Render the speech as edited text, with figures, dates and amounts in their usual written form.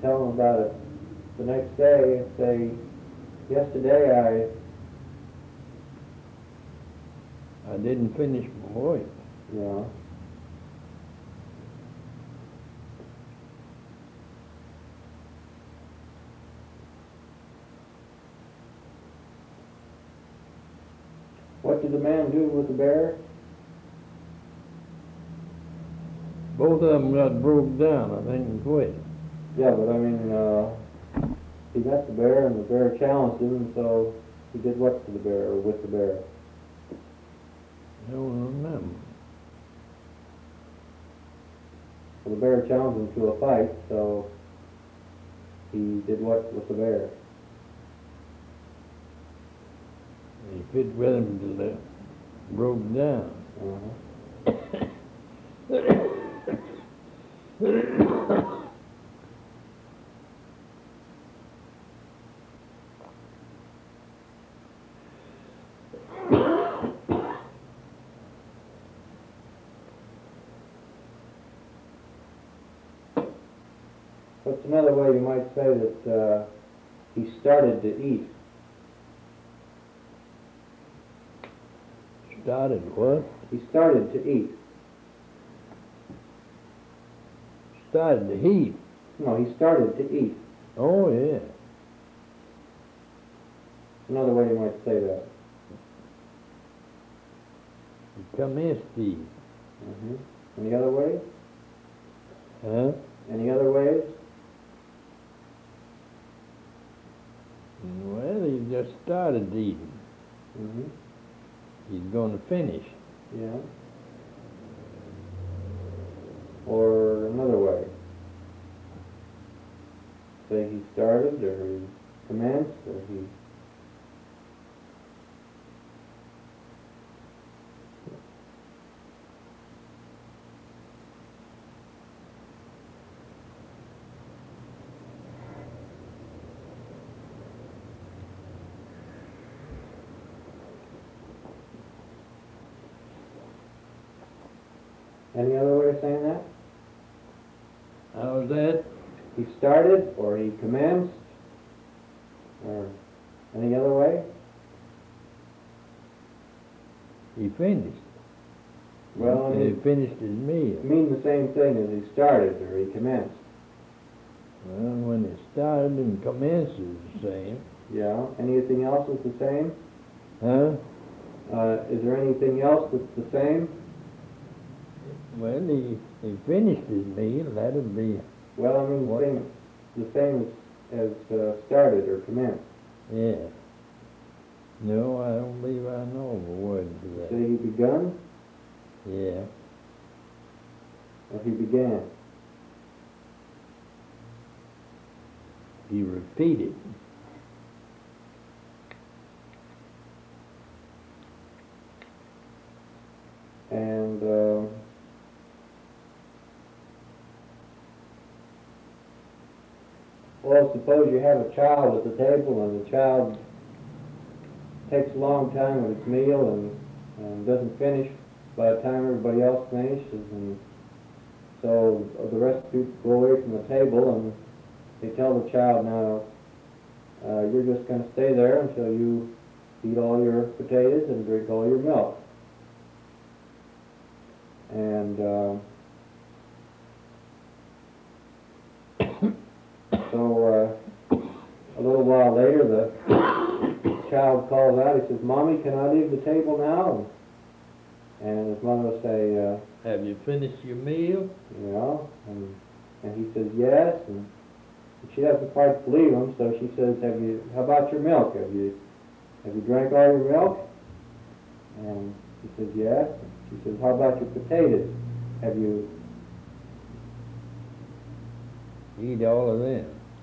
tell him about it the next day and say, yesterday I didn't finish my work. you know, what did the man do with the bear? Both of them got broke down, I think, and quit. Yeah, but I mean, he met the bear and the bear challenged him, and so he did what to the bear or with the bear? I don't remember. Well, the bear challenged him to a fight, so he did what with the bear? He fit with him till they broke down. Uh-huh. What's another way you might say that he started to eat? Started what? He started to eat. Started to heat. No, he started to eat. Oh, yeah. Another way you might say that. He commenced to eat. Mm-hmm. Any other ways? Huh? Any other ways? Well, he just started eating. Mm-hmm. He's going to finish. Yeah. Or another way. Say he started, or he commenced, or he... Any other way of saying that? How's that? He started, or he commenced, or any other way? He finished. Well, I He mean, finished his meal. mean the same thing as he started, or he commenced. Well, when it started and commenced, it was the same. Yeah. Anything else that's the same? Huh? Is there anything else that's the same? Well, he finished his meal. That'd be, Well, I mean, What? the same as started or commenced. yeah. No, I don't believe I know of a word for that. Say he begun, Yeah. or he began. He repeated. And well, suppose you have a child at the table, and the child takes a long time with its meal and doesn't finish by the time everybody else finishes, and so the rest of the people go away from the table, and they tell the child, now, you're just going to stay there until you eat all your potatoes and drink all your milk. And so a little while later, the child calls out, he says, Mommy, can I leave the table now? And his mother will say, Have you finished your meal? you know, and he says, yes, and she doesn't quite believe him, so she says, how about your milk? Have you drank all your milk? And he says, yes. She says, how about your potatoes? Have you... Eat all of them.